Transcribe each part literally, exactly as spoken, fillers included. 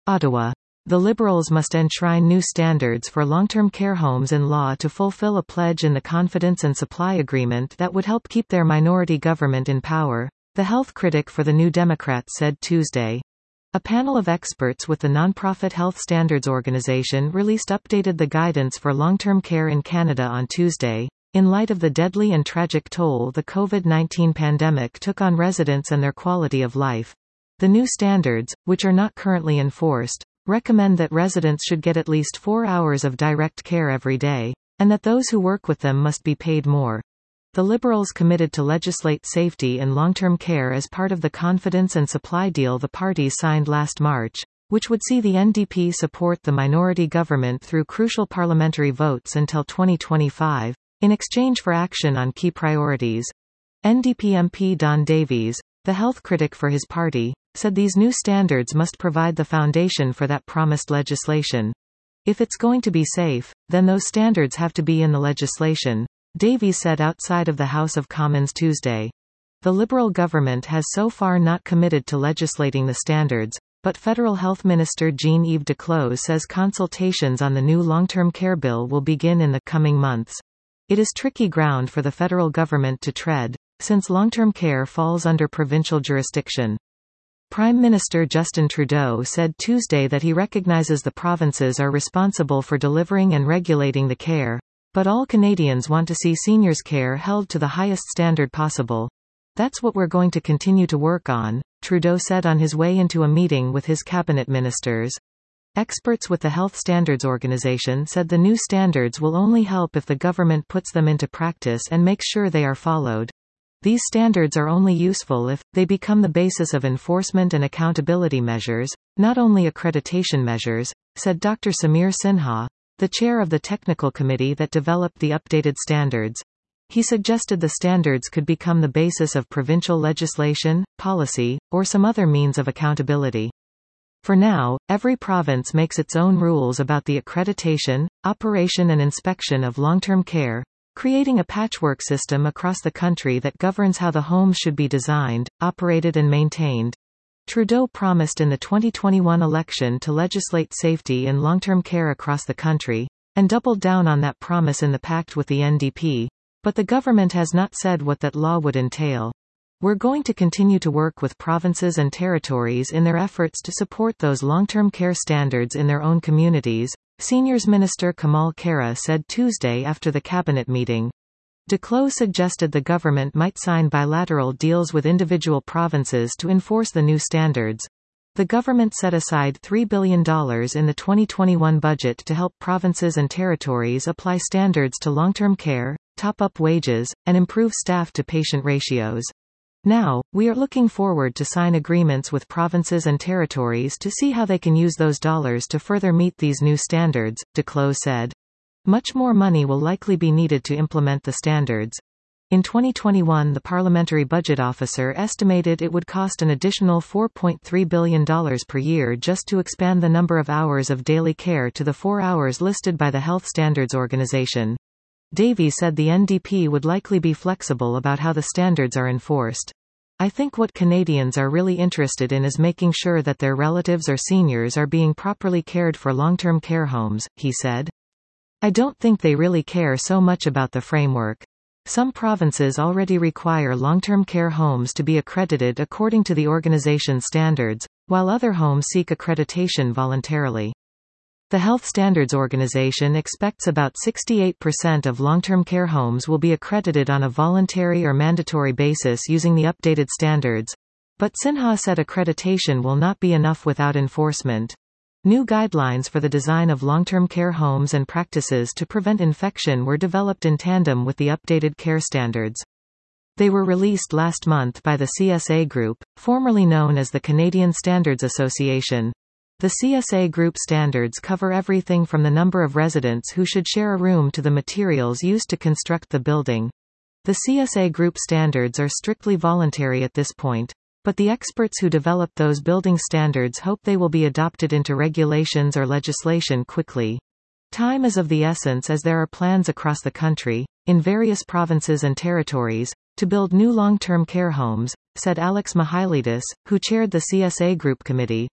Ottawa. The Liberals must enshrine new standards for long-term care homes in law to fulfill a pledge in the Confidence and Supply Agreement that would help keep their minority government in power, the health critic for the New Democrats said Tuesday. A panel of experts with the nonprofit Health Standards Organization released updated the guidance for long-term care in Canada on Tuesday, in light of the deadly and tragic toll the COVID nineteen pandemic took on residents and their quality of life. The new standards, which are not currently enforced, recommend that residents should get at least four hours of direct care every day, and that those who work with them must be paid more. The Liberals committed to legislate safety in long-term care as part of the Confidence and Supply deal the parties signed last March, which would see the N D P support the minority government through crucial parliamentary votes until twenty twenty-five, in exchange for action on key priorities. N D P M P Don Davies, the health critic for his party, said these new standards must provide the foundation for that promised legislation. If it's going to be safe, then those standards have to be in the legislation, Davies said outside of the House of Commons Tuesday. The Liberal government has so far not committed to legislating the standards, but Federal Health Minister Jean-Yves Duclos says consultations on the new long-term care bill will begin in the coming months. It is tricky ground for the federal government to tread, since long-term care falls under provincial jurisdiction. Prime Minister Justin Trudeau said Tuesday that he recognizes the provinces are responsible for delivering and regulating the care, but all Canadians want to see seniors' care held to the highest standard possible. That's what we're going to continue to work on, Trudeau said on his way into a meeting with his cabinet ministers. Experts with the Health Standards Organization said the new standards will only help if the government puts them into practice and makes sure they are followed. These standards are only useful if they become the basis of enforcement and accountability measures, not only accreditation measures, said Doctor Samir Sinha, the chair of the technical committee that developed the updated standards. He suggested the standards could become the basis of provincial legislation, policy, or some other means of accountability. For now, every province makes its own rules about the accreditation, operation and inspection of long-term care, creating a patchwork system across the country that governs how the homes should be designed, operated and maintained. Trudeau promised in the twenty twenty-one election to legislate safety in long-term care across the country, and doubled down on that promise in the pact with the N D P, but the government has not said what that law would entail. We're going to continue to work with provinces and territories in their efforts to support those long-term care standards in their own communities, Seniors Minister Kamal Khera said Tuesday after the cabinet meeting. Duclos suggested the government might sign bilateral deals with individual provinces to enforce the new standards. The government set aside three billion dollars in the twenty twenty-one budget to help provinces and territories apply standards to long-term care, top up wages, and improve staff-to-patient ratios. Now, we are looking forward to sign agreements with provinces and territories to see how they can use those dollars to further meet these new standards, Duclos said. Much more money will likely be needed to implement the standards. In twenty twenty-one, the Parliamentary Budget Officer estimated it would cost an additional four point three billion dollars per year just to expand the number of hours of daily care to the four hours listed by the Health Standards Organization. Davies said the N D P would likely be flexible about how the standards are enforced. I think what Canadians are really interested in is making sure that their relatives or seniors are being properly cared for long-term care homes, he said. I don't think they really care so much about the framework. Some provinces already require long-term care homes to be accredited according to the organization's standards, while other homes seek accreditation voluntarily. The Health Standards Organization expects about sixty-eight percent of long-term care homes will be accredited on a voluntary or mandatory basis using the updated standards. But Sinha said accreditation will not be enough without enforcement. New guidelines for the design of long-term care homes and practices to prevent infection were developed in tandem with the updated care standards. They were released last month by the C S A Group, formerly known as the Canadian Standards Association. The C S A Group standards cover everything from the number of residents who should share a room to the materials used to construct the building. The C S A Group standards are strictly voluntary at this point, but the experts who developed those building standards hope they will be adopted into regulations or legislation quickly. Time is of the essence as there are plans across the country, in various provinces and territories, to build new long-term care homes, said Alex Mihailidis, who chaired the C S A Group committee.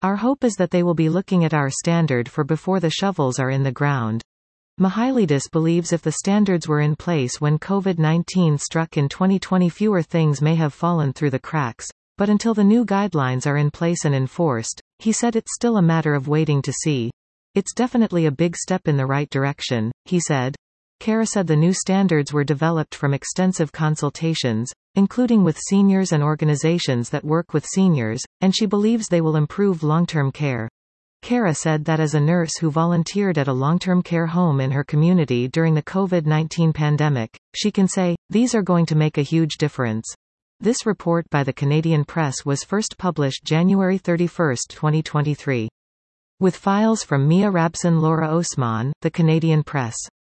Our hope is that they will be looking at our standard for before the shovels are in the ground. Mihailidis believes if the standards were in place when COVID nineteen struck in twenty twenty, fewer things may have fallen through the cracks. But until the new guidelines are in place and enforced, he said it's still a matter of waiting to see. It's definitely a big step in the right direction, he said. Kara said the new standards were developed from extensive consultations, including with seniors and organizations that work with seniors, and she believes they will improve long-term care. Kara said that as a nurse who volunteered at a long-term care home in her community during the COVID nineteen pandemic, she can say, these are going to make a huge difference. This report by the Canadian Press was first published January thirty-first, twenty twenty-three. With files from Mia Rabson, Laura Osman, the Canadian Press.